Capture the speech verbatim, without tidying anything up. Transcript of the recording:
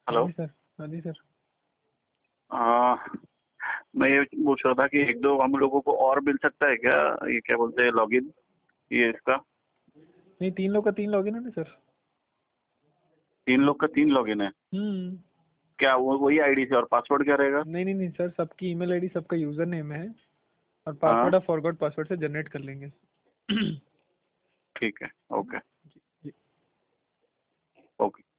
Hello. हाँ जी sir. हाँ जी sir. आ, मैं ये पूछ रहा था कि एक दो हम लोगों को और मिल सकता है क्या, ये क्या बोलते हैं लॉगिन, ये इसका। नहीं, तीन लोग का तीन लॉगिन है ना सर। तीन लोग का तीन लॉगिन है हम्म। क्या? वो वही आईडी से, और पासवर्ड क्या रहेगा? नहीं नहीं नहीं सर, सबकी ईमेल आईडी सबका यूजर नेम है, और हाँ पासवर्ड आप फॉरगॉट पासवर्ड से जनरेट कर लेंगे। ठीक है, ओके जी। ओके।